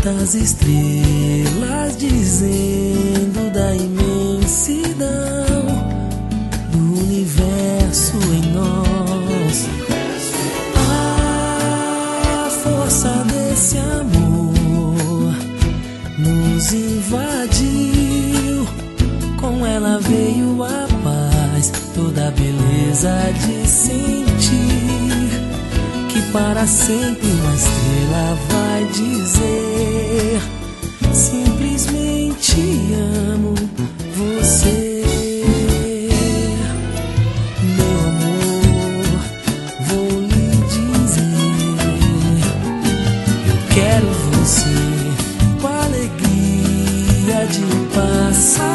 das estrelas dizendo da imensidão do universo em nós. A força desse amor nos invadiu, com ela veio a paz, toda a beleza de sentir que para sempre uma estrela vai dizer: simplesmente amo você. Meu amor, vou lhe dizer, eu quero você com a alegria de um pássaro